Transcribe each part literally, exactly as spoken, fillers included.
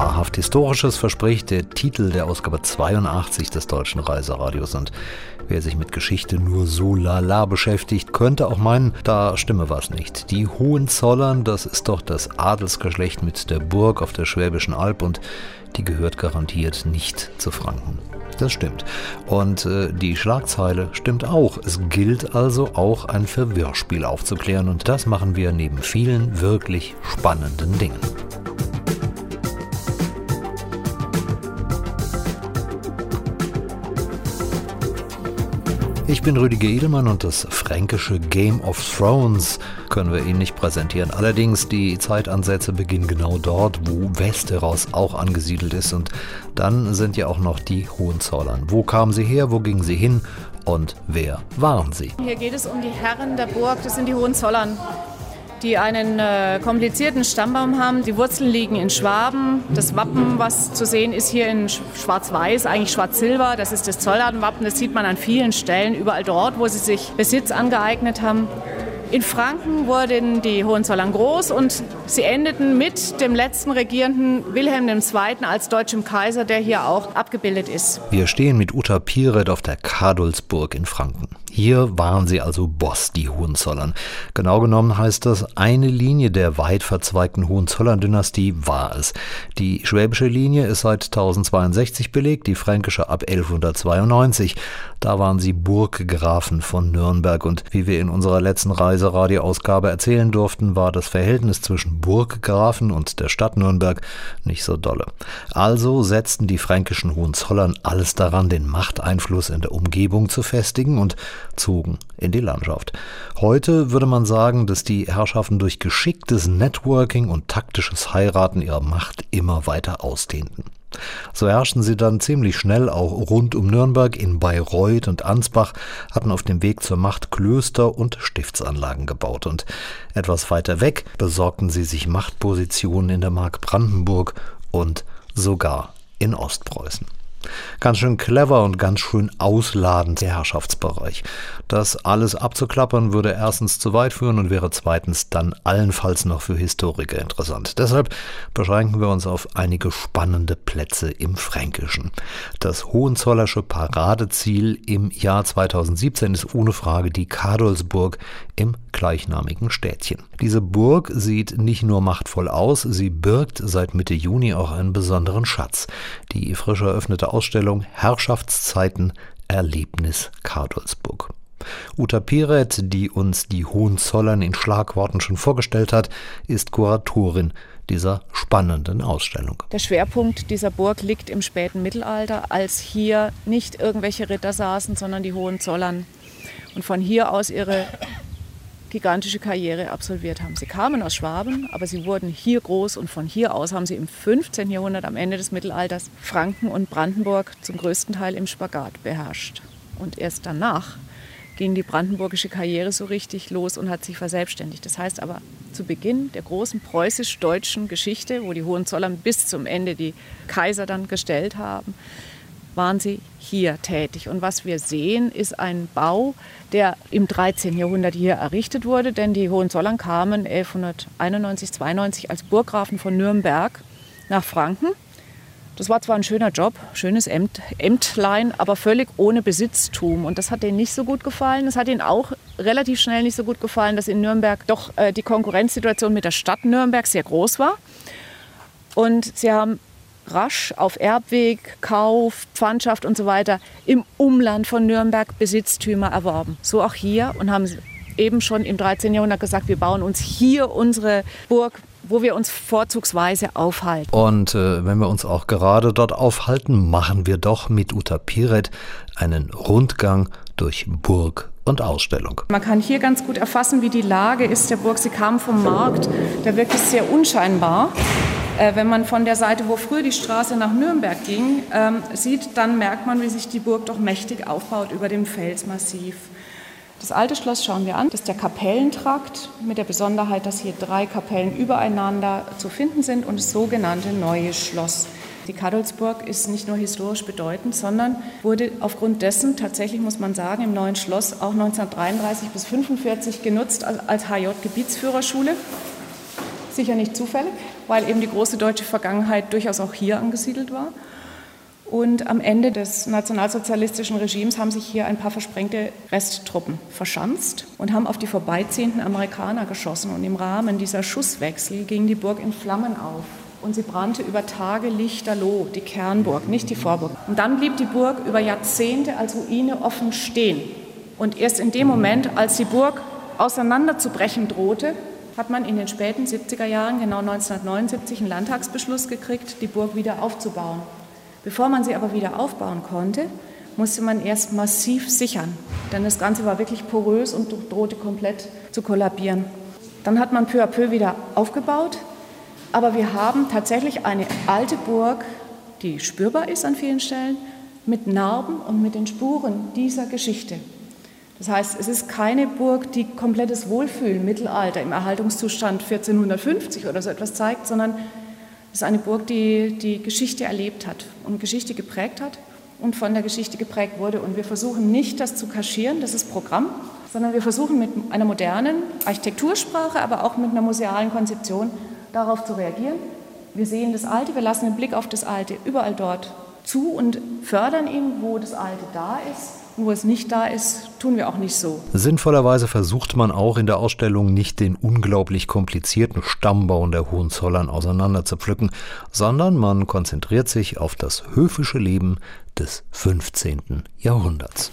Wahrhaft Historisches verspricht der Titel der Ausgabe zweiundachtzig des Deutschen Reiseradios. Und wer sich mit Geschichte nur so lala beschäftigt, könnte auch meinen, da stimme was nicht. Die Hohenzollern, das ist doch das Adelsgeschlecht mit der Burg auf der Schwäbischen Alb und die gehört garantiert nicht zu Franken. Das stimmt. Und äh, die Schlagzeile stimmt auch. Es gilt also auch ein Verwirrspiel aufzuklären und das machen wir neben vielen wirklich spannenden Dingen. Ich bin Rüdiger Edelmann und das fränkische Game of Thrones können wir Ihnen nicht präsentieren. Allerdings, die Zeitansätze beginnen genau dort, wo Westeros auch angesiedelt ist. Und dann sind ja auch noch die Hohenzollern. Wo kamen sie her, wo gingen sie hin und wer waren sie? Hier geht es um die Herren der Burg, das sind die Hohenzollern, die einen äh, komplizierten Stammbaum haben. Die Wurzeln liegen in Schwaben. Das Wappen, was zu sehen ist, hier in Schwarz-Weiß, eigentlich Schwarz-Silber. Das ist das Zollernwappen. Das sieht man an vielen Stellen, überall dort, wo sie sich Besitz angeeignet haben. In Franken wurden die Hohenzollern groß und sie endeten mit dem letzten regierenden Wilhelm der Zweite als deutschem Kaiser, der hier auch abgebildet ist. Wir stehen mit Uta Pieret auf der Kadolsburg in Franken. Hier waren sie also Boss, die Hohenzollern. Genau genommen heißt das, eine Linie der weit verzweigten Hohenzollern-Dynastie war es. Die schwäbische Linie ist seit tausendzweiundsechzig belegt, die fränkische ab elfhundertzweiundneunzig. Da waren sie Burggrafen von Nürnberg und wie wir in unserer letzten Reiseradioausgabe erzählen durften, war das Verhältnis zwischen Burggrafen und der Stadt Nürnberg nicht so dolle. Also setzten die fränkischen Hohenzollern alles daran, den Machteinfluss in der Umgebung zu festigen und zogen in die Landschaft. Heute würde man sagen, dass die Herrschaften durch geschicktes Networking und taktisches Heiraten ihre Macht immer weiter ausdehnten. So herrschten sie dann ziemlich schnell auch rund um Nürnberg, in Bayreuth und Ansbach, hatten auf dem Weg zur Macht Klöster und Stiftsanlagen gebaut und etwas weiter weg besorgten sie sich Machtpositionen in der Mark Brandenburg und sogar in Ostpreußen. Ganz schön clever und ganz schön ausladend der Herrschaftsbereich. Das alles abzuklappern würde erstens zu weit führen und wäre zweitens dann allenfalls noch für Historiker interessant. Deshalb beschränken wir uns auf einige spannende Plätze im Fränkischen. Das Hohenzollersche Paradeziel im Jahr zweitausendsiebzehn ist ohne Frage die Kadolsburg im gleichnamigen Städtchen. Diese Burg sieht nicht nur machtvoll aus, sie birgt seit Mitte Juni auch einen besonderen Schatz. Die frisch eröffnete Ausstellung Herrschaftszeiten Erlebnis Kadolsburg. Uta Pieret, die uns die Hohenzollern in Schlagworten schon vorgestellt hat, ist Kuratorin dieser spannenden Ausstellung. Der Schwerpunkt dieser Burg liegt im späten Mittelalter, als hier nicht irgendwelche Ritter saßen, sondern die Hohenzollern und von hier aus ihre gigantische Karriere absolviert haben. Sie kamen aus Schwaben, aber sie wurden hier groß und von hier aus haben sie im fünfzehnten Jahrhundert, am Ende des Mittelalters, Franken und Brandenburg zum größten Teil im Spagat beherrscht. Und erst danach ging die brandenburgische Karriere so richtig los und hat sich verselbstständigt. Das heißt aber, zu Beginn der großen preußisch-deutschen Geschichte, wo die Hohenzollern bis zum Ende die Kaiser dann gestellt haben, waren sie hier tätig. Und was wir sehen, ist ein Bau, der im dreizehnten Jahrhundert hier errichtet wurde, denn die Hohenzollern kamen elfhunderteinundneunzig, zweiundneunzig als Burggrafen von Nürnberg nach Franken. Das war zwar ein schöner Job, schönes Ämt, Ämtlein, aber völlig ohne Besitztum. Und das hat denen nicht so gut gefallen. Es hat ihnen auch relativ schnell nicht so gut gefallen, dass in Nürnberg doch äh, die Konkurrenzsituation mit der Stadt Nürnberg sehr groß war. Und sie haben rasch auf Erbweg, Kauf, Pfandschaft und so weiter im Umland von Nürnberg Besitztümer erworben. So auch hier und haben eben schon im dreizehnten Jahrhundert gesagt, wir bauen uns hier unsere Burg, wo wir uns vorzugsweise aufhalten. Und äh, wenn wir uns auch gerade dort aufhalten, machen wir doch mit Uta Pieret einen Rundgang durch Burg und Ausstellung. Man kann hier ganz gut erfassen, wie die Lage ist der Burg. Sie kam vom Markt, der wirklich sehr unscheinbar. Äh, wenn man von der Seite, wo früher die Straße nach Nürnberg ging, ähm, sieht, dann merkt man, wie sich die Burg doch mächtig aufbaut über dem Felsmassiv. Das alte Schloss schauen wir an. Das ist der Kapellentrakt mit der Besonderheit, dass hier drei Kapellen übereinander zu finden sind und das sogenannte Neue Schloss. Die Kadolsburg ist nicht nur historisch bedeutend, sondern wurde aufgrund dessen, tatsächlich muss man sagen, im Neuen Schloss auch neunzehnhundertdreiunddreißig bis fünfundvierzig genutzt als H J-Gebietsführerschule. Sicher nicht zufällig. weil eben die große deutsche Vergangenheit durchaus auch hier angesiedelt war. Und am Ende des nationalsozialistischen Regimes haben sich hier ein paar versprengte Resttruppen verschanzt und haben auf die vorbeiziehenden Amerikaner geschossen. Und im Rahmen dieser Schusswechsel ging die Burg in Flammen auf. Und sie brannte über Tage lichterloh, die Kernburg, nicht die Vorburg. Und dann blieb die Burg über Jahrzehnte als Ruine offen stehen. Und erst in dem Moment, als die Burg auseinanderzubrechen drohte, hat man in den späten siebziger Jahren, genau neunzehnhundertneunundsiebzig, einen Landtagsbeschluss gekriegt, die Burg wieder aufzubauen. Bevor man sie aber wieder aufbauen konnte, musste man erst massiv sichern, denn das Ganze war wirklich porös und drohte komplett zu kollabieren. Dann hat man peu à peu wieder aufgebaut, aber wir haben tatsächlich eine alte Burg, die spürbar ist an vielen Stellen, mit Narben und mit den Spuren dieser Geschichte. Das heißt, es ist keine Burg, die komplettes Wohlfühlen, Mittelalter im Erhaltungszustand vierzehnhundertfünfzig oder so etwas zeigt, sondern es ist eine Burg, die die Geschichte erlebt hat und Geschichte geprägt hat und von der Geschichte geprägt wurde. Und wir versuchen nicht, das zu kaschieren, das ist Programm, sondern wir versuchen mit einer modernen Architektursprache, aber auch mit einer musealen Konzeption darauf zu reagieren. Wir sehen das Alte, wir lassen den Blick auf das Alte überall dort zu und fördern ihn, wo das Alte da ist. Und wo es nicht da ist, tun wir auch nicht so. Sinnvollerweise versucht man auch in der Ausstellung nicht den unglaublich komplizierten Stammbau der Hohenzollern auseinander zu pflücken, sondern man konzentriert sich auf das höfische Leben des fünfzehnten Jahrhunderts.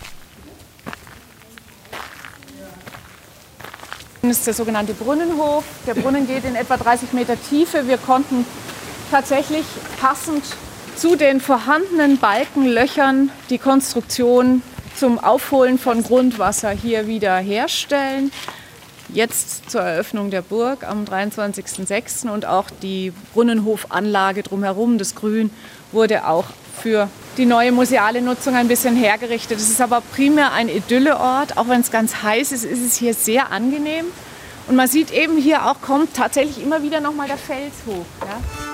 Das ist der sogenannte Brunnenhof. Der Brunnen geht in etwa dreißig Meter Tiefe. Wir konnten tatsächlich passend zu den vorhandenen Balkenlöchern die Konstruktion zum Aufholen von Grundwasser hier wieder herstellen. Jetzt zur Eröffnung der Burg am dreiundzwanzigsten sechsten und auch die Brunnenhofanlage drumherum, das Grün, wurde auch für die neue museale Nutzung ein bisschen hergerichtet. Es ist aber primär ein Idylleort. Auch wenn es ganz heiß ist, ist es hier sehr angenehm. Und man sieht eben hier auch, kommt tatsächlich immer wieder noch mal der Fels hoch. Ja?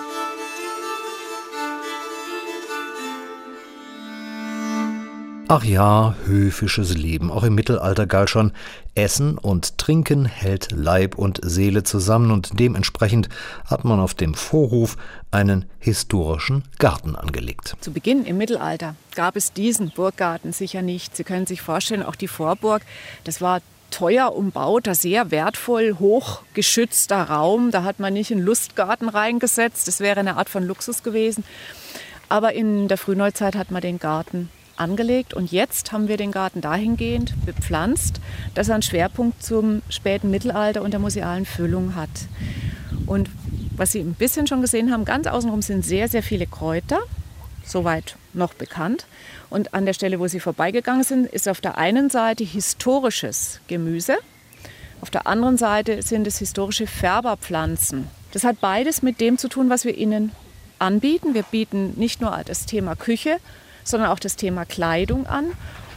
Ach ja, höfisches Leben. Auch im Mittelalter galt schon, Essen und Trinken hält Leib und Seele zusammen und dementsprechend hat man auf dem Vorhof einen historischen Garten angelegt. Zu Beginn im Mittelalter gab es diesen Burggarten sicher nicht. Sie können sich vorstellen, auch die Vorburg, das war teuer umbauter, sehr wertvoll, hoch geschützter Raum. Da hat man nicht einen Lustgarten reingesetzt, das wäre eine Art von Luxus gewesen. Aber in der Frühneuzeit hat man den Garten angelegt und jetzt haben wir den Garten dahingehend bepflanzt, dass er einen Schwerpunkt zum späten Mittelalter und der musealen Füllung hat. Und was Sie ein bisschen schon gesehen haben, ganz außenrum sind sehr, sehr viele Kräuter, soweit noch bekannt. Und an der Stelle, wo Sie vorbeigegangen sind, ist auf der einen Seite historisches Gemüse, auf der anderen Seite sind es historische Färberpflanzen. Das hat beides mit dem zu tun, was wir Ihnen anbieten. Wir bieten nicht nur das Thema Küche, sondern auch das Thema Kleidung an,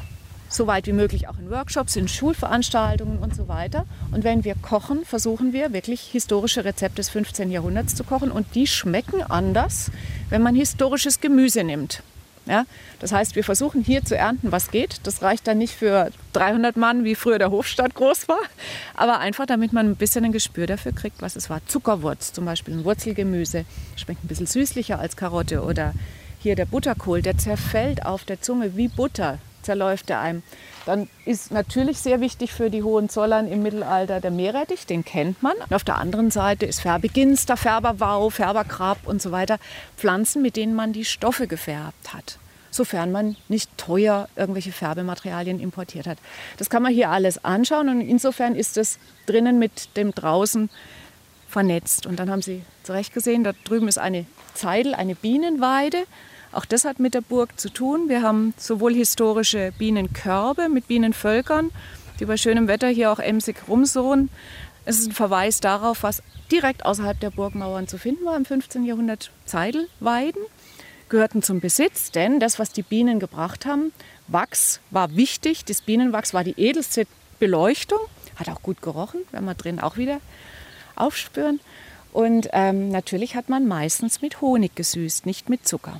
soweit wie möglich auch in Workshops, in Schulveranstaltungen und so weiter. Und wenn wir kochen, versuchen wir wirklich historische Rezepte des fünfzehnten Jahrhunderts zu kochen und die schmecken anders, wenn man historisches Gemüse nimmt. Ja, das heißt, wir versuchen hier zu ernten, was geht. Das reicht dann nicht für dreihundert Mann, wie früher der Hofstaat groß war, aber einfach, damit man ein bisschen ein Gespür dafür kriegt, was es war. Zuckerwurz zum Beispiel, ein Wurzelgemüse, schmeckt ein bisschen süßlicher als Karotte oder hier der Butterkohl, der zerfällt auf der Zunge wie Butter, zerläuft der einem. Dann ist natürlich sehr wichtig für die Hohenzollern im Mittelalter der Meerrettich, den kennt man. Und auf der anderen Seite ist Färbeginster, Färberwau, Färberkrab und so weiter. Pflanzen, mit denen man die Stoffe gefärbt hat, sofern man nicht teuer irgendwelche Färbematerialien importiert hat. Das kann man hier alles anschauen und insofern ist es drinnen mit dem draußen vernetzt. Und dann haben Sie zu Recht gesehen, da drüben ist eine Zeidel, eine Bienenweide. Auch das hat mit der Burg zu tun. Wir haben sowohl historische Bienenkörbe mit Bienenvölkern, die bei schönem Wetter hier auch emsig rumsurren. Es ist ein Verweis darauf, was direkt außerhalb der Burgmauern zu finden war im fünfzehnten Jahrhundert. Zeidelweiden gehörten zum Besitz, denn das, was die Bienen gebracht haben, Wachs war wichtig. Das Bienenwachs war die edelste Beleuchtung, hat auch gut gerochen, werden wir drin auch wieder aufspüren. Und ähm, natürlich hat man meistens mit Honig gesüßt, nicht mit Zucker.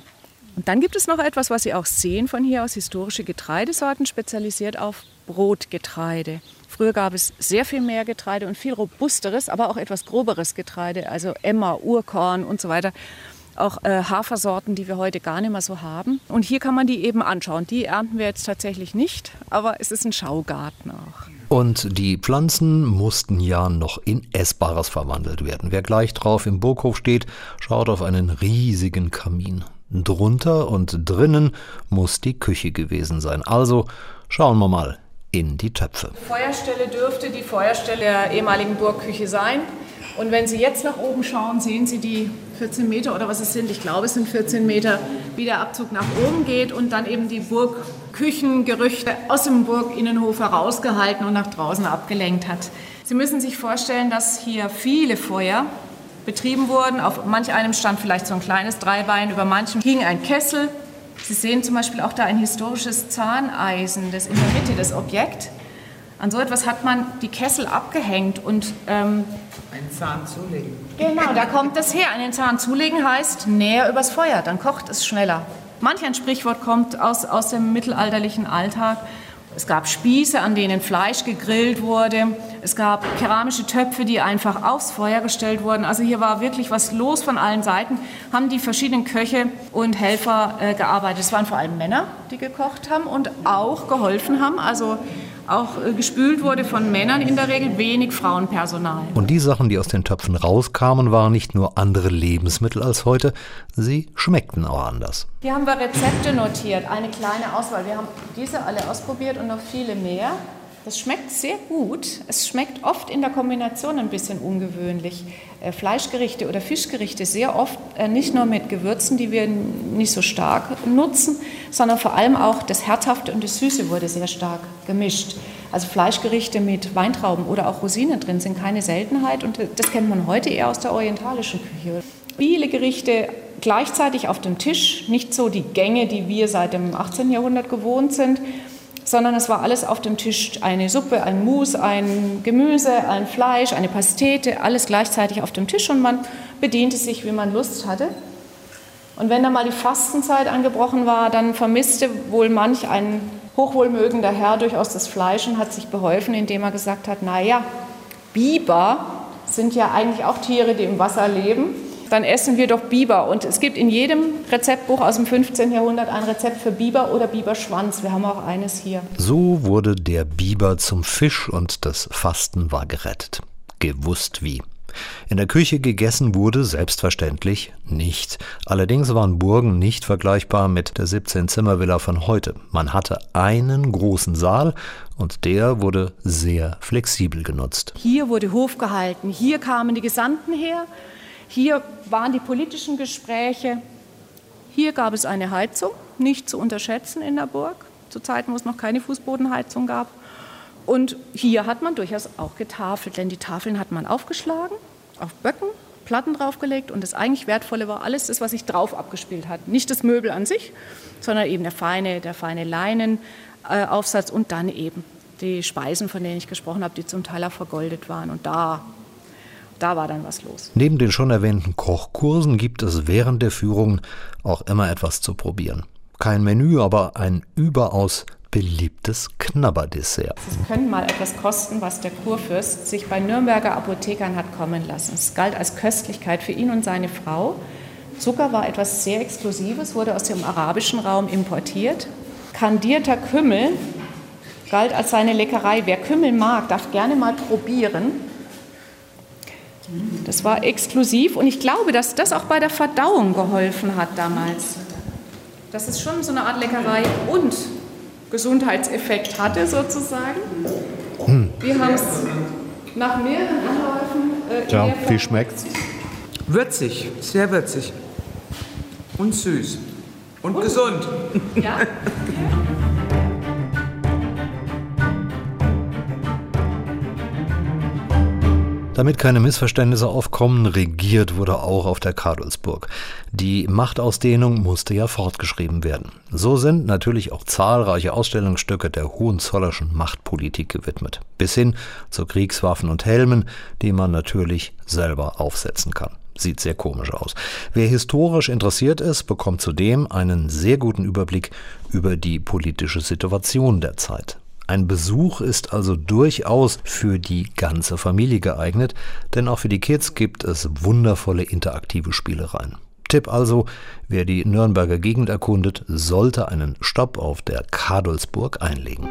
Und dann gibt es noch etwas, was Sie auch sehen von hier aus, historische Getreidesorten, spezialisiert auf Brotgetreide. Früher gab es sehr viel mehr Getreide und viel robusteres, aber auch etwas groberes Getreide, also Emmer, Urkorn und so weiter. Auch äh, Hafersorten, die wir heute gar nicht mehr so haben. Und hier kann man die eben anschauen. Die ernten wir jetzt tatsächlich nicht, aber es ist ein Schaugarten auch. Und die Pflanzen mussten ja noch in Essbares verwandelt werden. Wer gleich drauf im Burghof steht, schaut auf einen riesigen Kamin. Drunter und drinnen muss die Küche gewesen sein. Also schauen wir mal in die Töpfe. Die Feuerstelle dürfte die Feuerstelle der ehemaligen Burgküche sein. Und wenn Sie jetzt nach oben schauen, sehen Sie die vierzehn Meter oder was es sind, ich glaube es sind vierzehn Meter, wie der Abzug nach oben geht und dann eben die Burgküchengerüchte aus dem Burginnenhof herausgehalten und nach draußen abgelenkt hat. Sie müssen sich vorstellen, dass hier viele Feuer betrieben wurden. Auf manch einem stand vielleicht so ein kleines Dreibein, über manchem hing ein Kessel. Sie sehen zum Beispiel auch da ein historisches Zahneisen, das in der Mitte das Objekt. An so etwas hat man die Kessel abgehängt und ähm, einen Zahn zulegen. Genau, da kommt das her. Einen Zahn zulegen heißt näher übers Feuer, dann kocht es schneller. Manch ein Sprichwort kommt aus, aus dem mittelalterlichen Alltag. Es gab Spieße, an denen Fleisch gegrillt wurde. Es gab keramische Töpfe, die einfach aufs Feuer gestellt wurden. Also hier war wirklich was los von allen Seiten. Haben die verschiedenen Köche und Helfer äh, gearbeitet. Es waren vor allem Männer, die gekocht haben und auch geholfen haben. Also auch äh, gespült wurde von Männern in der Regel, wenig Frauenpersonal. Und die Sachen, die aus den Töpfen rauskamen, waren nicht nur andere Lebensmittel als heute, sie schmeckten auch anders. Hier haben wir Rezepte notiert, eine kleine Auswahl. Wir haben diese alle ausprobiert und noch viele mehr. Das schmeckt sehr gut. Es schmeckt oft in der Kombination ein bisschen ungewöhnlich. Äh, Fleischgerichte oder Fischgerichte sehr oft äh, nicht nur mit Gewürzen, die wir nicht so stark nutzen, sondern vor allem auch das Herzhafte und das Süße wurde sehr stark gemischt. Also Fleischgerichte mit Weintrauben oder auch Rosinen drin sind keine Seltenheit und das kennt man heute eher aus der orientalischen Küche. Viele Gerichte gleichzeitig auf dem Tisch, nicht so die Gänge, die wir seit dem achtzehnten Jahrhundert gewohnt sind, sondern es war alles auf dem Tisch, eine Suppe, ein Mus, ein Gemüse, ein Fleisch, eine Pastete, alles gleichzeitig auf dem Tisch und man bediente sich, wie man Lust hatte. Und wenn dann mal die Fastenzeit angebrochen war, dann vermisste wohl manch ein hochwohlmögender Herr durchaus das Fleisch und hat sich beholfen, indem er gesagt hat, naja, Biber sind ja eigentlich auch Tiere, die im Wasser leben. Dann essen wir doch Biber. Und es gibt in jedem Rezeptbuch aus dem fünfzehnten Jahrhundert ein Rezept für Biber oder Biberschwanz. Wir haben auch eines hier. So wurde der Biber zum Fisch und das Fasten war gerettet. Gewusst wie. In der Küche gegessen wurde selbstverständlich nicht. Allerdings waren Burgen nicht vergleichbar mit der siebzehn-Zimmer-Villa von heute. Man hatte einen großen Saal und der wurde sehr flexibel genutzt. Hier wurde Hof gehalten, hier kamen die Gesandten her. Hier waren die politischen Gespräche. Hier gab es eine Heizung, nicht zu unterschätzen in der Burg, zu Zeiten, wo es noch keine Fußbodenheizung gab. Und hier hat man durchaus auch getafelt, denn die Tafeln hat man aufgeschlagen, auf Böcken, Platten draufgelegt und das eigentlich Wertvolle war alles das, was sich drauf abgespielt hat. Nicht das Möbel an sich, sondern eben der feine, der feine Leinenaufsatz und dann eben die Speisen, von denen ich gesprochen habe, die zum Teil auch vergoldet waren. Und da Da war dann was los. Neben den schon erwähnten Kochkursen gibt es während der Führung auch immer etwas zu probieren. Kein Menü, aber ein überaus beliebtes Knabberdessert. Sie können mal etwas kosten, was der Kurfürst sich bei Nürnberger Apothekern hat kommen lassen. Es galt als Köstlichkeit für ihn und seine Frau. Zucker war etwas sehr Exklusives, wurde aus dem arabischen Raum importiert. Kandierter Kümmel galt als seine Leckerei. Wer Kümmel mag, darf gerne mal probieren. Das war exklusiv und ich glaube, dass das auch bei der Verdauung geholfen hat damals. Dass es schon so eine Art Leckerei und Gesundheitseffekt hatte sozusagen. Hm. Wir haben es nach mehreren Anläufen... Äh, ja, wie schmeckt's? Würzig, sehr würzig. Und süß. Und, und gesund. Ja. Damit keine Missverständnisse aufkommen, regiert wurde auch auf der Kadolsburg. Die Machtausdehnung musste ja fortgeschrieben werden. So sind natürlich auch zahlreiche Ausstellungsstücke der hohenzollerischen Machtpolitik gewidmet. Bis hin zu Kriegswaffen und Helmen, die man natürlich selber aufsetzen kann. Sieht sehr komisch aus. Wer historisch interessiert ist, bekommt zudem einen sehr guten Überblick über die politische Situation der Zeit. Ein Besuch ist also durchaus für die ganze Familie geeignet, denn auch für die Kids gibt es wundervolle interaktive Spielereien. Tipp also, wer die Nürnberger Gegend erkundet, sollte einen Stopp auf der Kadolsburg einlegen.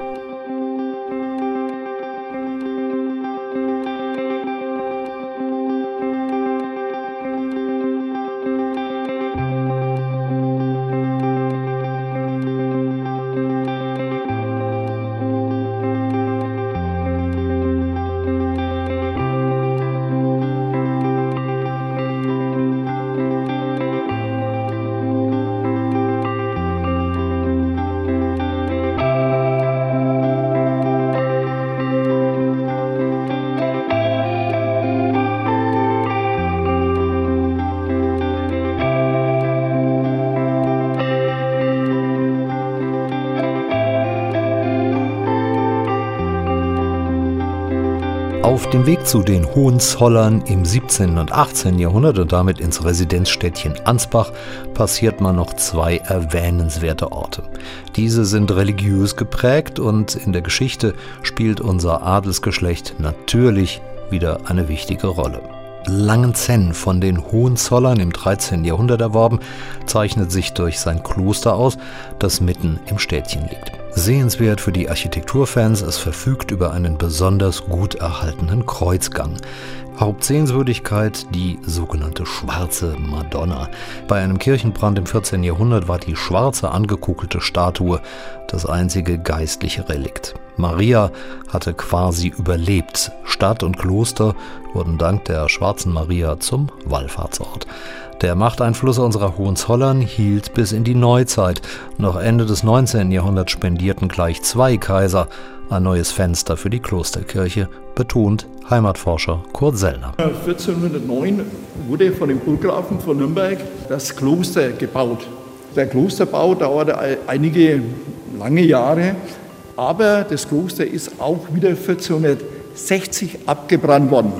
Auf dem Weg zu den Hohenzollern im siebzehnten und achtzehnten Jahrhundert und damit ins Residenzstädtchen Ansbach passiert man noch zwei erwähnenswerte Orte. Diese sind religiös geprägt und in der Geschichte spielt unser Adelsgeschlecht natürlich wieder eine wichtige Rolle. Langenzenn, von den Hohenzollern im dreizehnten Jahrhundert erworben, zeichnet sich durch sein Kloster aus, das mitten im Städtchen liegt. Sehenswert für die Architekturfans, es verfügt über einen besonders gut erhaltenen Kreuzgang. Hauptsehenswürdigkeit die sogenannte Schwarze Madonna. Bei einem Kirchenbrand im vierzehnten Jahrhundert war die schwarze angekugelte Statue das einzige geistliche Relikt. Maria hatte quasi überlebt. Stadt und Kloster wurden dank der Schwarzen Maria zum Wallfahrtsort. Der Machteinfluss unserer Hohenzollern hielt bis in die Neuzeit. Noch Ende des neunzehnten Jahrhunderts spendierten gleich zwei Kaiser ein neues Fenster für die Klosterkirche, betont Heimatforscher Kurt Sellner. vierzehnhundertneun wurde von dem Burggrafen von Nürnberg das Kloster gebaut. Der Klosterbau dauerte einige lange Jahre, aber das Kloster ist auch wieder vierzehnhundertsechzig abgebrannt worden.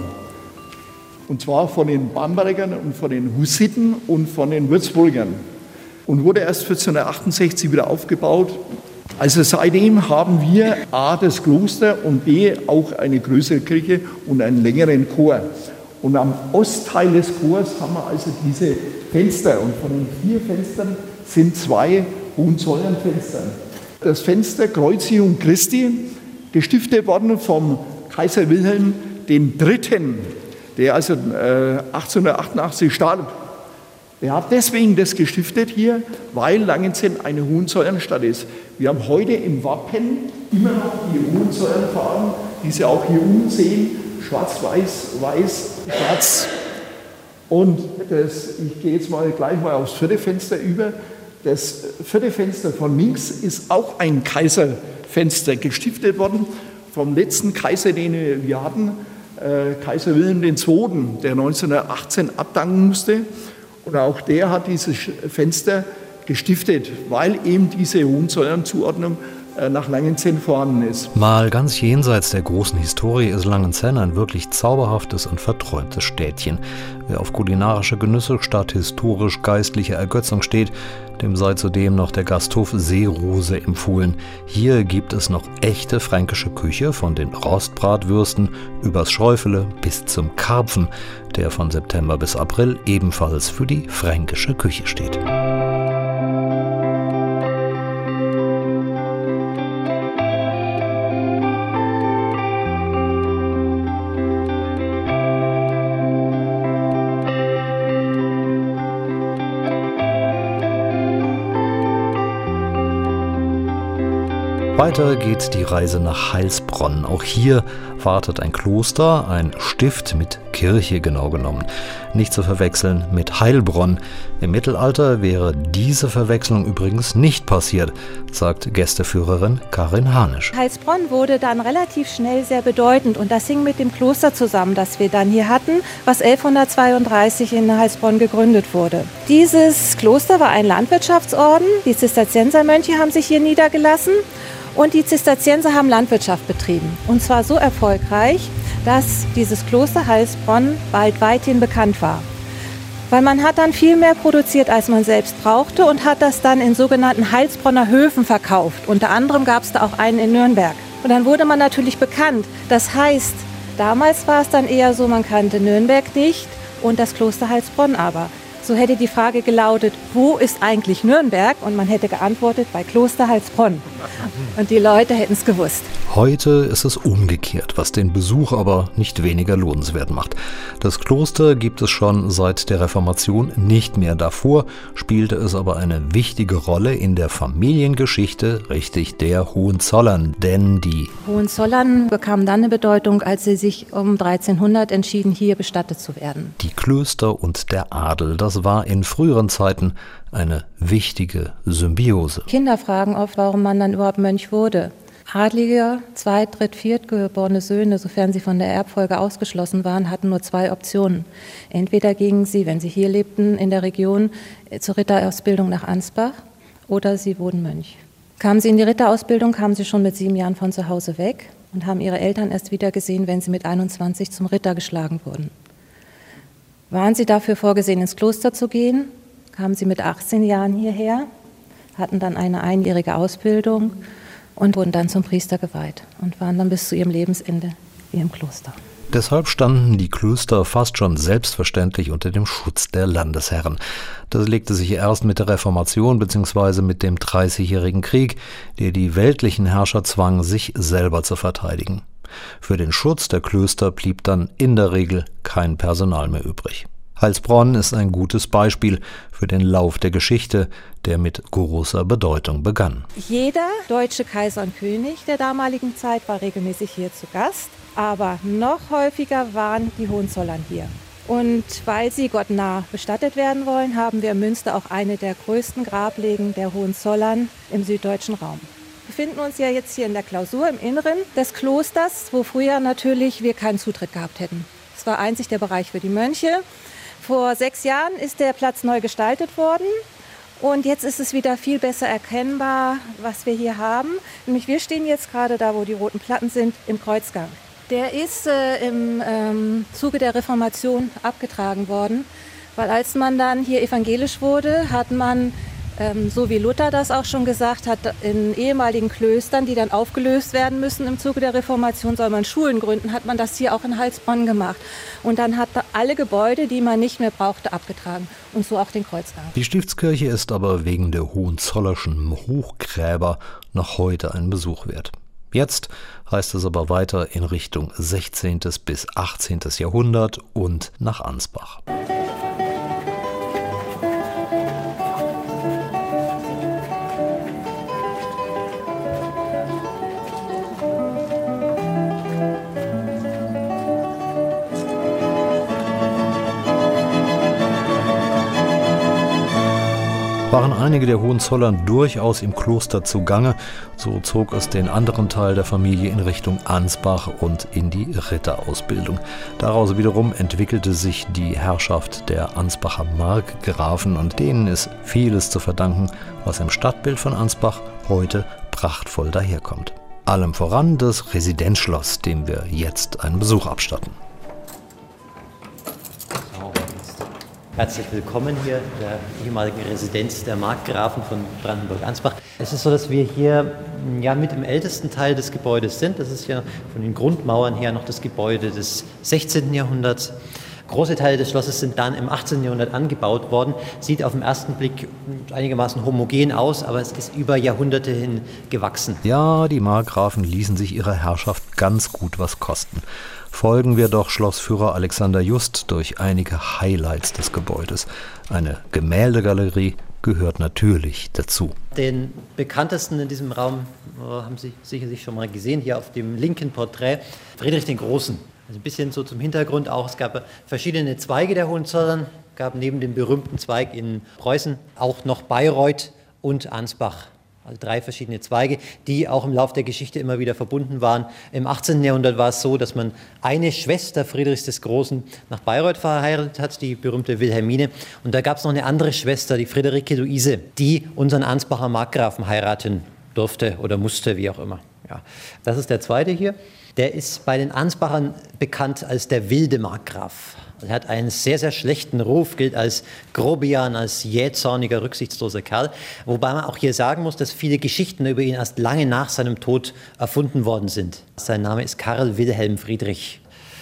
Und zwar von den Bambergern und von den Hussiten und von den Würzburgern. Und wurde erst vierzehnhundertachtundsechzig wieder aufgebaut. Also seitdem haben wir A, das Kloster und B, auch eine größere Kirche und einen längeren Chor. Und am Ostteil des Chors haben wir also diese Fenster. Und von den vier Fenstern sind zwei Hohenzollernfenster. Das Fenster Kreuzigung Christi, gestiftet worden vom Kaiser Wilhelm der Dritte., der also äh, achtzehnhundertachtundachtzig starb. Er hat deswegen das gestiftet hier, weil Langenzenn eine Hohenzollernstadt ist. Wir haben heute im Wappen immer noch die Hohenzollernfarben, die Sie auch hier unten sehen, schwarz-weiß, weiß, schwarz. Und das, ich gehe jetzt mal gleich mal aufs vierte Fenster über. Das vierte Fenster von links ist auch ein Kaiserfenster, gestiftet worden vom letzten Kaiser, den wir hatten, Kaiser Wilhelm der Zweite., der neunzehnhundertachtzehn abdanken musste. Und auch der hat dieses Fenster gestiftet, weil eben diese Hohenzollern-Zuordnung nach Langenzenn vorhanden ist. Mal ganz jenseits der großen Historie ist Langenzenn ein wirklich zauberhaftes und verträumtes Städtchen. Wer auf kulinarische Genüsse statt historisch-geistlicher Ergötzung steht, dem sei zudem noch der Gasthof Seerose empfohlen. Hier gibt es noch echte fränkische Küche, von den Rostbratwürsten übers Schäufele bis zum Karpfen, der von September bis April ebenfalls für die fränkische Küche steht. Weiter geht die Reise nach Heilsbronn. Auch hier wartet ein Kloster, ein Stift mit Kirche genau genommen. Nicht zu verwechseln mit Heilbronn. Im Mittelalter wäre diese Verwechslung übrigens nicht passiert, sagt Gästeführerin Karin Hanisch. Heilsbronn wurde dann relativ schnell sehr bedeutend und das hing mit dem Kloster zusammen, das wir dann hier hatten, was elfhundertzweiunddreißig in Heilsbronn gegründet wurde. Dieses Kloster war ein Landwirtschaftsorden. Die Zisterziensermönche haben sich hier niedergelassen. Und die Zisterzienser haben Landwirtschaft betrieben. Und zwar so erfolgreich, dass dieses Kloster Heilsbronn bald weithin bekannt war. Weil man hat dann viel mehr produziert, als man selbst brauchte und hat das dann in sogenannten Heilsbronner Höfen verkauft. Unter anderem gab es da auch einen in Nürnberg. Und dann wurde man natürlich bekannt. Das heißt, damals war es dann eher so, man kannte Nürnberg nicht und das Kloster Heilsbronn aber. So hätte die Frage gelautet, wo ist eigentlich Nürnberg? Und man hätte geantwortet, bei Kloster Heilsbronn. Und die Leute hätten es gewusst. Heute ist es umgekehrt, was den Besuch aber nicht weniger lohnenswert macht. Das Kloster gibt es schon seit der Reformation nicht mehr. Davor spielte es aber eine wichtige Rolle in der Familiengeschichte, richtig, der Hohenzollern. Denn die Hohenzollern bekamen dann eine Bedeutung, als sie sich um dreizehnhundert entschieden, hier bestattet zu werden. Die Klöster und der Adel, das war in früheren Zeiten eine wichtige Symbiose. Kinder fragen oft, warum man dann überhaupt Mönch wurde. Adlige, zweit-, dritt-, viertgeborene Söhne, sofern sie von der Erbfolge ausgeschlossen waren, hatten nur zwei Optionen. Entweder gingen sie, wenn sie hier lebten, in der Region zur Ritterausbildung nach Ansbach oder sie wurden Mönch. Kamen sie in die Ritterausbildung, kamen sie schon mit sieben Jahren von zu Hause weg und haben ihre Eltern erst wieder gesehen, wenn sie mit einundzwanzig zum Ritter geschlagen wurden. Waren sie dafür vorgesehen, ins Kloster zu gehen, kamen sie mit achtzehn Jahren hierher, hatten dann eine einjährige Ausbildung und wurden dann zum Priester geweiht und waren dann bis zu ihrem Lebensende hier im Kloster. Deshalb standen die Klöster fast schon selbstverständlich unter dem Schutz der Landesherren. Das legte sich erst mit der Reformation bzw. mit dem Dreißigjährigen Krieg, der die weltlichen Herrscher zwang, sich selber zu verteidigen. Für den Schutz der Klöster blieb dann in der Regel kein Personal mehr übrig. Heilsbronn ist ein gutes Beispiel für den Lauf der Geschichte, der mit großer Bedeutung begann. Jeder deutsche Kaiser und König der damaligen Zeit war regelmäßig hier zu Gast, aber noch häufiger waren die Hohenzollern hier. Und weil sie gottnah bestattet werden wollen, haben wir in Münster auch eine der größten Grablegen der Hohenzollern im süddeutschen Raum. Wir befinden uns ja jetzt hier in der Klausur im Inneren des Klosters, wo früher natürlich wir keinen Zutritt gehabt hätten. Es war einzig der Bereich für die Mönche. Vor sechs Jahren ist der Platz neu gestaltet worden und jetzt ist es wieder viel besser erkennbar, was wir hier haben. Nämlich wir stehen jetzt gerade da, wo die roten Platten sind, im Kreuzgang. Der ist äh, im ähm, Zuge der Reformation abgetragen worden, weil als man dann hier evangelisch wurde, hat man, ähm, so wie Luther das auch schon gesagt hat, in ehemaligen Klöstern, die dann aufgelöst werden müssen im Zuge der Reformation, soll man Schulen gründen, hat man das hier auch in Heilsbronn gemacht. Und dann hat er alle Gebäude, die man nicht mehr brauchte, abgetragen. Und so auch den Kreuzgang. Die Stiftskirche ist aber wegen der hohenzollerschen Hochgräber noch heute ein Besuch wert. Jetzt heißt es aber weiter in Richtung sechzehnten bis achtzehnten Jahrhundert und nach Ansbach. Waren einige der Hohenzollern durchaus im Kloster zugange, so zog es den anderen Teil der Familie in Richtung Ansbach und in die Ritterausbildung. Daraus wiederum entwickelte sich die Herrschaft der Ansbacher Markgrafen und denen ist vieles zu verdanken, was im Stadtbild von Ansbach heute prachtvoll daherkommt. Allem voran das Residenzschloss, dem wir jetzt einen Besuch abstatten. Herzlich willkommen hier in der ehemaligen Residenz der Markgrafen von Brandenburg-Ansbach. Es ist so, dass wir hier ja, mit im ältesten Teil des Gebäudes sind. Das ist ja von den Grundmauern her noch das Gebäude des sechzehnten Jahrhunderts. Große Teile des Schlosses sind dann im achtzehnten Jahrhundert angebaut worden. Sieht auf den ersten Blick einigermaßen homogen aus, aber es ist über Jahrhunderte hin gewachsen. Ja, die Markgrafen ließen sich ihrer Herrschaft ganz gut was kosten. Folgen wir doch Schlossführer Alexander Just durch einige Highlights des Gebäudes. Eine Gemäldegalerie gehört natürlich dazu. Den bekanntesten in diesem Raum oh, haben Sie sicherlich schon mal gesehen, hier auf dem linken Porträt, Friedrich den Großen. Also ein bisschen so zum Hintergrund auch, es gab verschiedene Zweige der Hohenzollern, gab neben dem berühmten Zweig in Preußen auch noch Bayreuth und Ansbach. Also drei verschiedene Zweige, die auch im Laufe der Geschichte immer wieder verbunden waren. Im achtzehnten Jahrhundert war es so, dass man eine Schwester Friedrichs des Großen nach Bayreuth verheiratet hat, die berühmte Wilhelmine. Und da gab es noch eine andere Schwester, die Friederike Luise, die unseren Ansbacher Markgrafen heiraten durfte oder musste, wie auch immer. Ja, das ist der zweite hier. Der ist bei den Ansbachern bekannt als der wilde Markgraf. Er hat einen sehr, sehr schlechten Ruf, gilt als Grobian, als jähzorniger, rücksichtsloser Kerl. Wobei man auch hier sagen muss, dass viele Geschichten über ihn erst lange nach seinem Tod erfunden worden sind. Sein Name ist Karl Wilhelm Friedrich.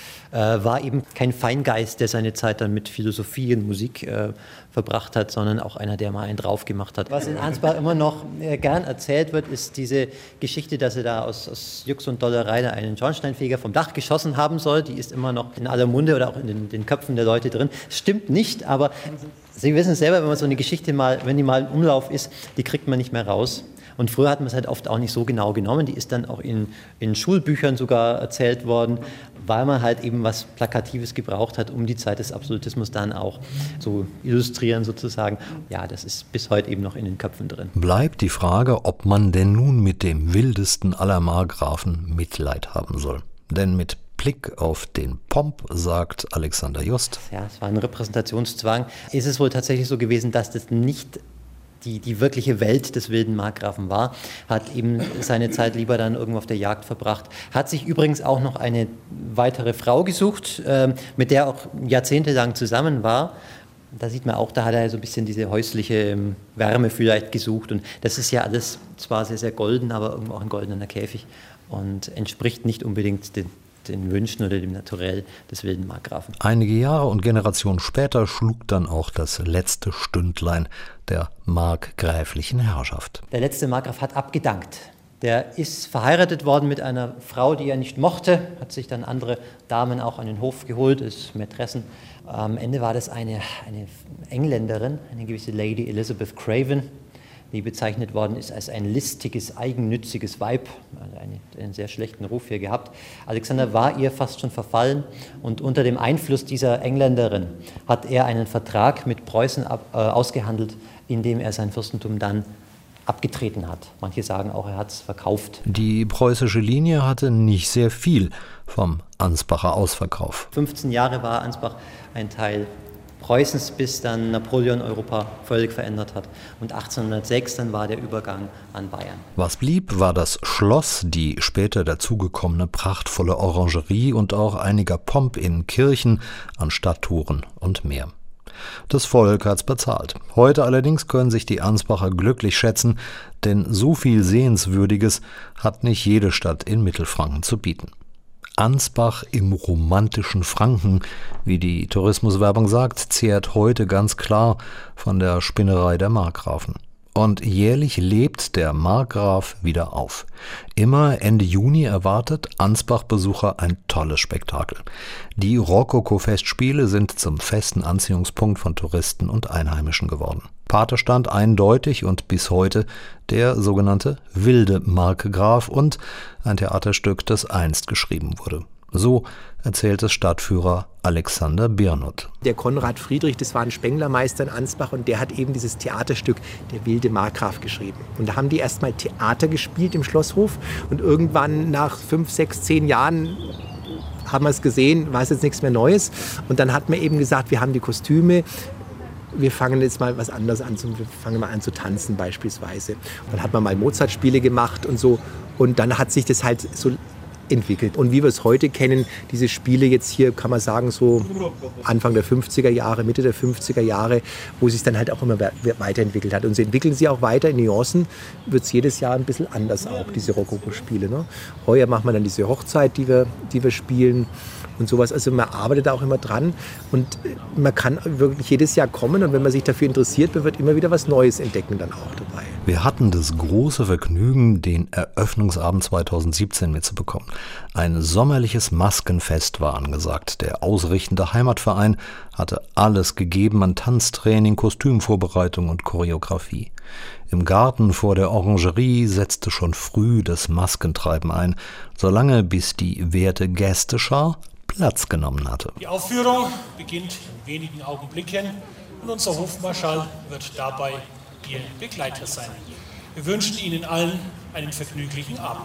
Äh, war eben kein Feingeist, der seine Zeit dann mit Philosophie und Musik äh, verbracht hat, sondern auch einer, der mal einen drauf gemacht hat. Was in Ansbach immer noch äh, gern erzählt wird, ist diese Geschichte, dass er da aus, aus Jux und Dollerei da einen Schornsteinfeger vom Dach geschossen haben soll. Die ist immer noch in aller Munde oder auch in den, den Köpfen der Leute drin. Stimmt nicht, aber Sie wissen selber, wenn man so eine Geschichte mal, wenn die mal im Umlauf ist, die kriegt man nicht mehr raus. Und früher hat man es halt oft auch nicht so genau genommen. Die ist dann auch in, in Schulbüchern sogar erzählt worden, weil man halt eben was Plakatives gebraucht hat, um die Zeit des Absolutismus dann auch zu illustrieren sozusagen. Ja, das ist bis heute eben noch in den Köpfen drin. Bleibt die Frage, ob man denn nun mit dem wildesten aller Markgrafen Mitleid haben soll. Denn mit Blick auf den Pomp, sagt Alexander Just. Ja, es war ein Repräsentationszwang. Ist es wohl tatsächlich so gewesen, dass das nicht Die, die wirkliche Welt des wilden Markgrafen war, hat eben seine Zeit lieber dann irgendwo auf der Jagd verbracht. Hat sich übrigens auch noch eine weitere Frau gesucht, äh, mit der er auch jahrzehntelang zusammen war. Da sieht man auch, da hat er so ein bisschen diese häusliche ähm, Wärme vielleicht gesucht. Und das ist ja alles zwar sehr, sehr golden, aber irgendwo auch ein goldener Käfig und entspricht nicht unbedingt den den Wünschen oder dem Naturell des wilden Markgrafen. Einige Jahre und Generationen später schlug dann auch das letzte Stündlein der markgräflichen Herrschaft. Der letzte Markgraf hat abgedankt. Der ist verheiratet worden mit einer Frau, die er nicht mochte, hat sich dann andere Damen auch an den Hof geholt, ist Mätressen. Am Ende war das eine, eine Engländerin, eine gewisse Lady Elizabeth Craven, die bezeichnet worden ist als ein listiges, eigennütziges Weib, also eine, einen sehr schlechten Ruf hier gehabt. Alexander war ihr fast schon verfallen und unter dem Einfluss dieser Engländerin hat er einen Vertrag mit Preußen ab, äh, ausgehandelt, in dem er sein Fürstentum dann abgetreten hat. Manche sagen auch, er hat es verkauft. Die preußische Linie hatte nicht sehr viel vom Ansbacher Ausverkauf. fünfzehn Jahre war Ansbach ein Teil Preußens, bis dann Napoleon Europa völlig verändert hat. Und achtzehnhundertsechs dann war der Übergang an Bayern. Was blieb, war das Schloss, die später dazugekommene prachtvolle Orangerie und auch einiger Pomp in Kirchen, an Stadttoren und mehr. Das Volk hat's bezahlt. Heute allerdings können sich die Ansbacher glücklich schätzen, denn so viel Sehenswürdiges hat nicht jede Stadt in Mittelfranken zu bieten. Ansbach im romantischen Franken, wie die Tourismuswerbung sagt, zehrt heute ganz klar von der Spinnerei der Markgrafen. Und jährlich lebt der Markgraf wieder auf. Immer Ende Juni erwartet Ansbach-Besucher ein tolles Spektakel. Die Rokoko-Festspiele sind zum festen Anziehungspunkt von Touristen und Einheimischen geworden. Pate stand eindeutig und bis heute der sogenannte wilde Markgraf und ein Theaterstück, das einst geschrieben wurde. So erzählt es Stadtführer Alexander Birnut. Der Konrad Friedrich, das war ein Spenglermeister in Ansbach und der hat eben dieses Theaterstück Der wilde Markgraf geschrieben. Und da haben die erstmal Theater gespielt im Schlosshof und irgendwann nach fünf, sechs, zehn Jahren haben wir es gesehen, war es jetzt nichts mehr Neues. Und dann hat man eben gesagt, wir haben die Kostüme, wir fangen jetzt mal was anderes an, wir fangen mal an zu tanzen beispielsweise. Und dann hat man mal Mozart-Spiele gemacht und so und dann hat sich das halt so entwickelt. Und wie wir es heute kennen, diese Spiele jetzt hier, kann man sagen, so Anfang der fünfziger Jahre, Mitte der fünfziger Jahre, wo es sich dann halt auch immer weiterentwickelt hat. Und sie entwickeln sich auch weiter in Nuancen, wird es jedes Jahr ein bisschen anders auch, diese Rokoko-Spiele. Ne? Heuer machen wir dann diese Hochzeit, die wir, die wir spielen und sowas. Also man arbeitet da auch immer dran und man kann wirklich jedes Jahr kommen und wenn man sich dafür interessiert, man wird immer wieder was Neues entdecken dann auch dabei. Wir hatten das große Vergnügen, den Eröffnungsabend zweitausendsiebzehn mitzubekommen. Ein sommerliches Maskenfest war angesagt. Der ausrichtende Heimatverein hatte alles gegeben an Tanztraining, Kostümvorbereitung und Choreografie. Im Garten vor der Orangerie setzte schon früh das Maskentreiben ein, solange bis die werte Gästeschar Platz genommen hatte. Die Aufführung beginnt in wenigen Augenblicken und unser Hofmarschall wird dabei Ihr Begleiter sein. Wir wünschen Ihnen allen einen vergnüglichen Abend.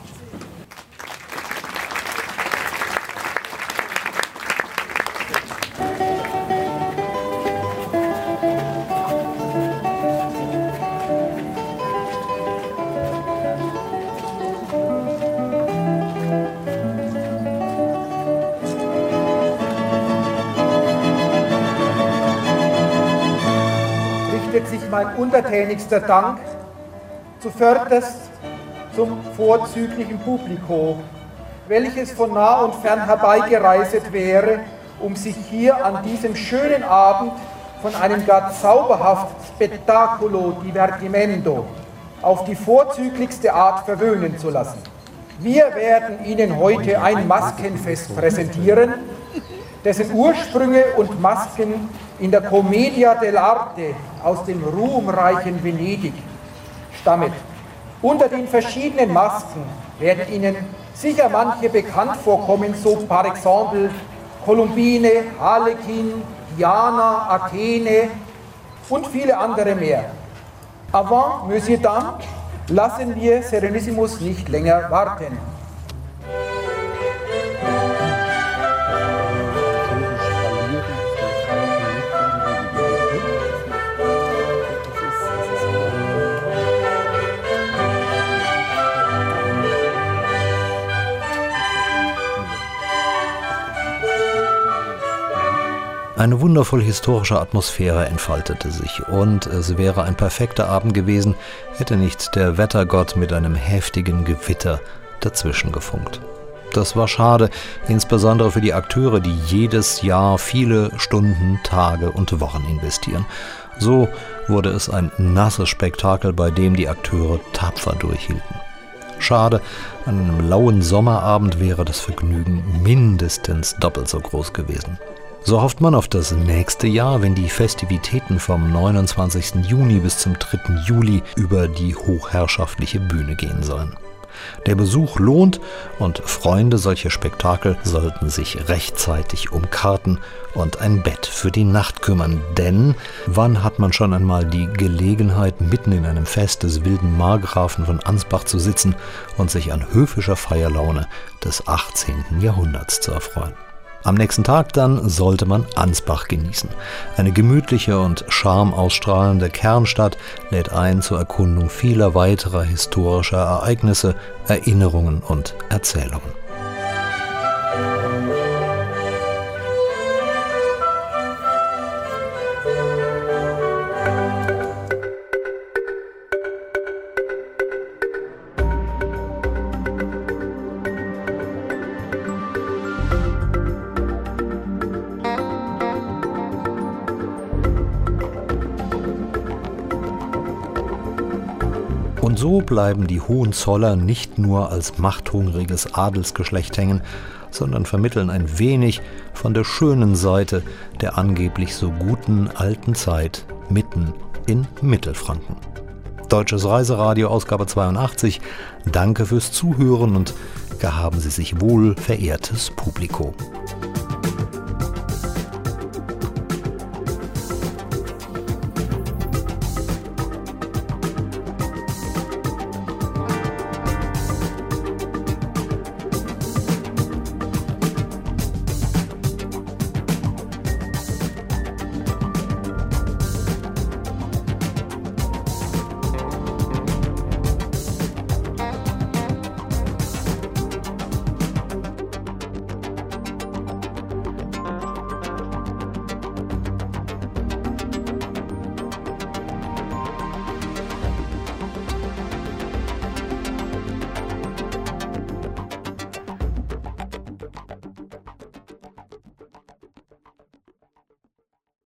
mein untertänigster Dank zuvörderst zum vorzüglichen Publikum, welches von nah und fern herbeigereiset wäre, um sich hier an diesem schönen Abend von einem gar zauberhaften Spettaculo Divertimento auf die vorzüglichste Art verwöhnen zu lassen. Wir werden Ihnen heute ein Maskenfest präsentieren, dessen Ursprünge und Masken in der Commedia dell'arte aus dem ruhmreichen Venedig stammen. Unter den verschiedenen Masken werden Ihnen sicher manche bekannt vorkommen, so par exemple Columbine, Harlekin, Diana, Athene und viele andere mehr. Avant, Monsieur, Dame, lassen wir Serenissimus nicht länger warten. Eine wundervoll historische Atmosphäre entfaltete sich und es wäre ein perfekter Abend gewesen, hätte nicht der Wettergott mit einem heftigen Gewitter dazwischen gefunkt. Das war schade, insbesondere für die Akteure, die jedes Jahr viele Stunden, Tage und Wochen investieren. So wurde es ein nasses Spektakel, bei dem die Akteure tapfer durchhielten. Schade, an einem lauen Sommerabend wäre das Vergnügen mindestens doppelt so groß gewesen. So hofft man auf das nächste Jahr, wenn die Festivitäten vom neunundzwanzigsten Juni bis zum dritten Juli über die hochherrschaftliche Bühne gehen sollen. Der Besuch lohnt und Freunde solcher Spektakel sollten sich rechtzeitig um Karten und ein Bett für die Nacht kümmern, denn wann hat man schon einmal die Gelegenheit, mitten in einem Fest des wilden Markgrafen von Ansbach zu sitzen und sich an höfischer Feierlaune des achtzehnten Jahrhunderts zu erfreuen? Am nächsten Tag dann sollte man Ansbach genießen. Eine gemütliche und charmausstrahlende Kernstadt lädt ein zur Erkundung vieler weiterer historischer Ereignisse, Erinnerungen und Erzählungen. Und so bleiben die Hohenzollern nicht nur als machthungriges Adelsgeschlecht hängen, sondern vermitteln ein wenig von der schönen Seite der angeblich so guten alten Zeit mitten in Mittelfranken. Deutsches Reiseradio, Ausgabe zweiundachtzig. Danke fürs Zuhören und gehaben Sie sich wohl, verehrtes Publikum.